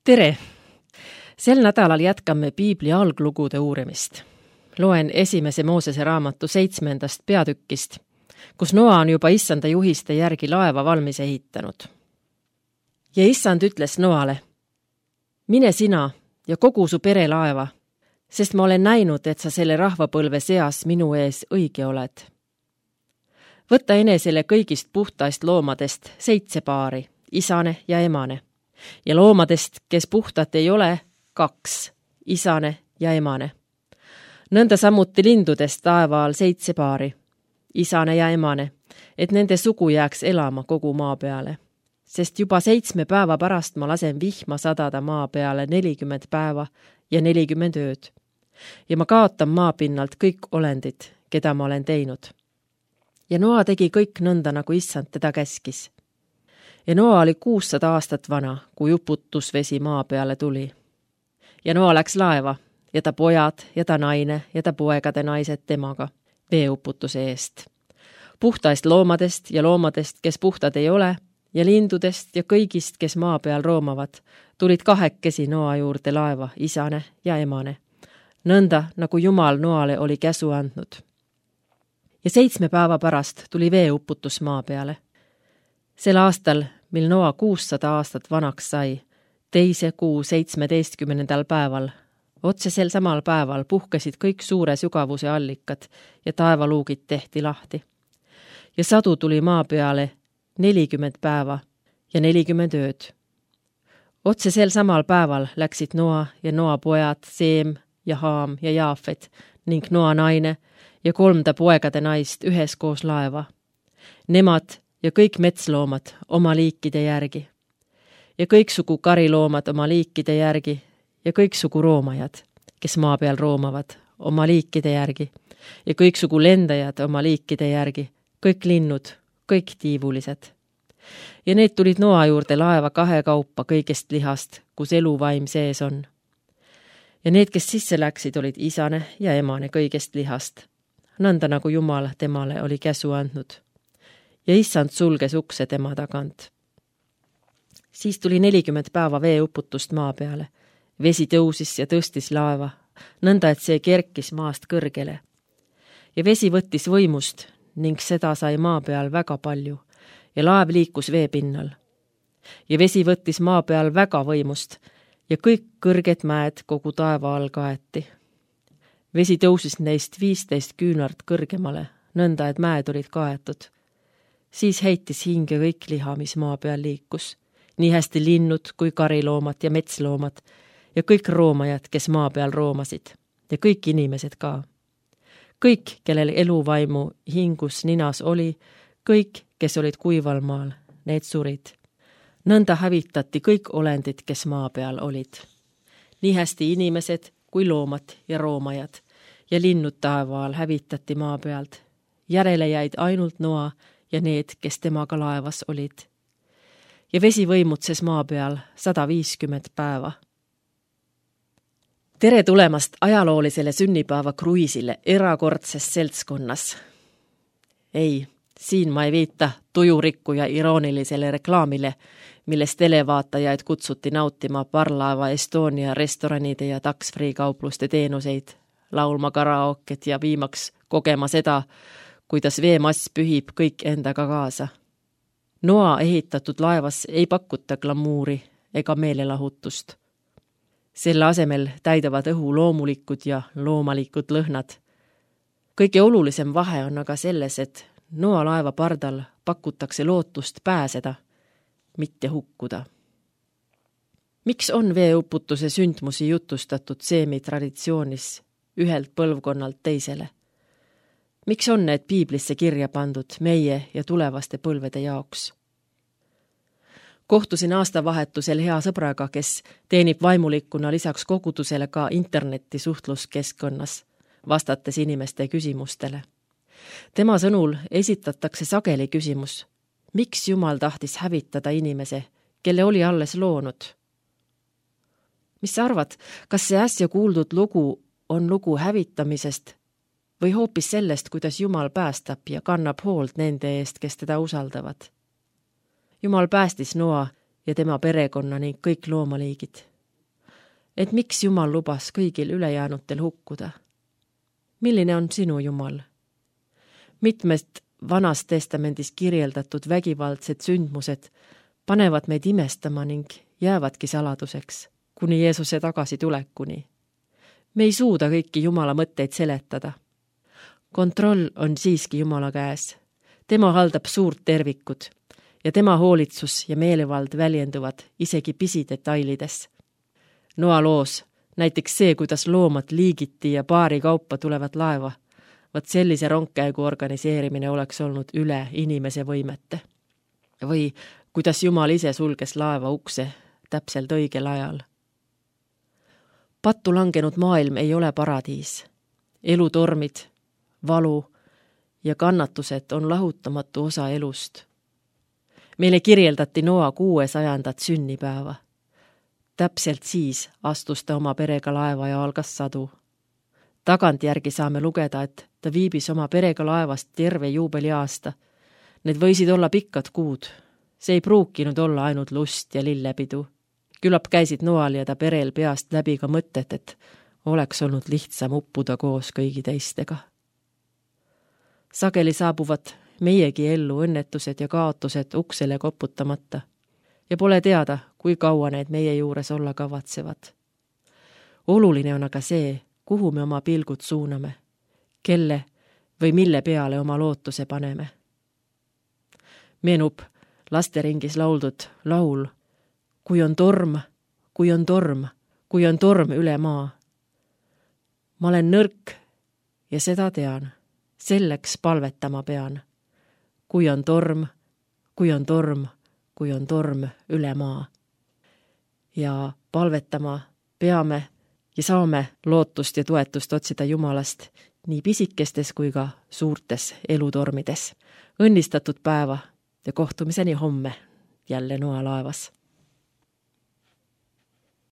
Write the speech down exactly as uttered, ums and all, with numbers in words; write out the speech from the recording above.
Tere! Sel nädalal jätkame Piibli alglugude uurimist. Loen esimese Moosese raamatu seitsmendast peatükkist, kus Noa on juba issanda juhiste järgi laeva valmis ehitanud. Ja issand ütles Noale, mine sina ja kogu su pere laeva, sest ma olen näinud, et sa selle rahvapõlve seas minu ees õige oled. Võta enesele kõigist puhtaist loomadest seitse paari, isane ja emane, ja loomadest, kes puhtat ei ole, kaks, isane ja emane. Nõnda samuti lindudest taevaal seitse paari, isane ja emane, et nende sugu jääks elama kogu maa peale. Sest juba seitsme päeva pärast ma lasen vihma sadada maa peale nelikümmend päeva ja nelikümmend ööd. Ja ma kaotan maapinnalt kõik olendid, keda ma olen teinud. Ja Noa tegi kõik nõnda, nagu issand teda käskis. Ja Noa oli kuussada aastat vana, kui uputusvesi maa peale tuli. Ja Noa läks laeva, ja ta pojad, ja ta naine, ja ta poegade naised temaga, veeuputuse eest. Puhtaist loomadest ja loomadest, kes puhtad ei ole, ja lindudest ja kõigist, kes maa peal roomavad, tulid kahekesi Noa juurde laeva, isane ja emane. Nõnda, nagu Jumal Noale oli käsu andnud. Ja seitsme päeva pärast tuli veeuputus maa peale. Sel aastal, mil Noa kuussada aastat vanaks sai, teise kuu seitsmeteistkümnendal päeval, otse sel samal päeval puhkesid kõik suure sügavuse allikad ja taevaluugid tehti lahti. Ja sadu tuli maa peale nelikümmend päeva ja nelikümmend ööd. Otse sel samal päeval läksid Noa ja Noa pojad, Seem ja Haam ja Jaafet ning Noa naine ja kolmda poegade naist üheskoos laeva. Nemad ja kõik metsloomad oma liikide järgi. Ja kõiksugu kariloomad oma liikide järgi ja kõiksugu roomajad, kes maa peal roomavad, oma liikide järgi ja kõiksugu lendajad oma liikide järgi, kõik linnud, kõik tiivulised. Ja need tulid Noa juurde laeva kahe kaupa kõigest lihast, kus eluvaim sees on. Ja need, kes sisse läksid, olid isane ja emane kõigest lihast, nõnda nagu Jumal temale oli käsu andnud. Ja issand sulges ukse tema tagant. Siis tuli nelikümmend päeva veeuputust maa peale. Vesi tõusis ja tõstis laeva, nõnda et see kerkis maast kõrgele. Ja vesi võttis võimust ning seda sai maa peal väga palju ja laev liikus veepinnal. Ja vesi võttis maa peal väga võimust ja kõik kõrged mäed kogu taeva all kaeti. Vesi tõusis neist viisteist küünart kõrgemale, nõnda et mäed olid kaetud. Siis heitis hinge kõik liha, mis maa peal liikus. Nii hästi linnud kui kariloomad ja metsloomad ja kõik roomajad, kes maa peal roomasid ja kõik inimesed ka. Kõik, kellel eluvaimu hingus ninas oli, kõik, kes olid kuival maal, need surid. Nõnda hävitati kõik olendid, kes maa peal olid. Nii hästi inimesed kui loomad ja roomajad ja linnud taevaal hävitati maa pealt. Järele jäid ainult Noa ja need, kes temaga laevas olid. Ja vesi võimutses maa peal sada viiskümmend päeva. Tere tulemast ajaloolisele sünnipäeva kruiisile erakordses seltskonnas. Ei, siin ma ei viita tujurikku ja iroonilisele reklaamile, milles televaatajaid kutsuti nautima parlaeva Estonia restoranide ja tax-free kaupluste teenuseid, laulma karaoket ja viimaks kogema seda, kuidas veemass pühib kõik endaga kaasa. Noa ehitatud laevas ei pakuta glamuuri ega meelelahutust. Selle asemel täidavad õhu loomulikud ja loomalikud lõhnad. Kõige olulisem vahe on aga selles, et Noa laeva pardal pakutakse lootust pääseda, mitte hukkuda. Miks on veeuputuse sündmusi jutustatud seemi traditsioonis ühelt põlvkonnalt teisele? Miks on need piiblisse kirja pandud meie ja tulevaste põlvede jaoks? Kohtusin aastavahetusel hea sõbraga, kes teenib vaimulikuna lisaks kogudusele ka interneti suhtluskeskkonnas, vastates inimeste küsimustele. Tema sõnul esitatakse sageli küsimus, miks Jumal tahtis hävitada inimese, kelle oli alles loonud? Mis sa arvad, kas see äsja kuuldud lugu on lugu hävitamisest või hoopis sellest, kuidas Jumal päästab ja kannab hoolt nende eest, kes teda usaldavad? Jumal päästis Noa ja tema perekonna ning kõik loomaliigid, et miks Jumal lubas kõigil ülejäänutel hukkuda. Milline on sinu Jumal? Mitmed Vanas Testamendis kirjeldatud vägivaldsed sündmused panevad meid imestama ning jäävadki saladuseks, kuni Jeesuse tagasitulekuni. Me ei suuda kõiki Jumala mõtteid seletada. Kontroll on siiski Jumala käes. Tema haldab suurt tervikud ja tema hoolitsus ja meelevald väljenduvad isegi pisidetailides. Noa loos, näiteks see, kuidas loomad liigiti ja paari kaupa tulevad laeva, vaat sellise rongkäigu organiseerimine oleks olnud üle inimese võimete. Või kuidas Jumal ise sulges laeva ukse täpselt õigel ajal. Pattu langenud maailm ei ole paradiis. Elutormid, valu ja kannatused on lahutamatu osa elust. Meile kirjeldati Noa kuuesajandat sünnipäeva. Täpselt siis astus ta oma perega laeva ja algas sadu. Tagantjärgi saame lugeda, et ta viibis oma perega laevast terve juubeliaasta. Need võisid olla pikkad kuud. See ei pruukinud olla ainult lust ja lillepidu. Küllap käisid Noal ja ta perel peast läbi ka mõtted, et oleks olnud lihtsam uppuda koos kõigi teistega. Sageli saabuvad meiegi ellu õnnetused ja kaotused uksele koputamata ja pole teada, kui kaua need meie juures olla kavatsevad. Oluline on aga see, kuhu me oma pilgud suuname, kelle või mille peale oma lootuse paneme. Meenub lasteringis lauldud laul, kui on torm, kui on torm, kui on torm üle maa. Ma olen nõrk ja seda tean, selleks palvetama pean. Kui on torm, kui on torm, kui on torm üle maa. Ja palvetama peame ja saame lootust ja toetust otsida Jumalast nii pisikestes kui ka suurtes elutormides. Õnnistatud päeva ja kohtumiseni homme jälle Noa laevas.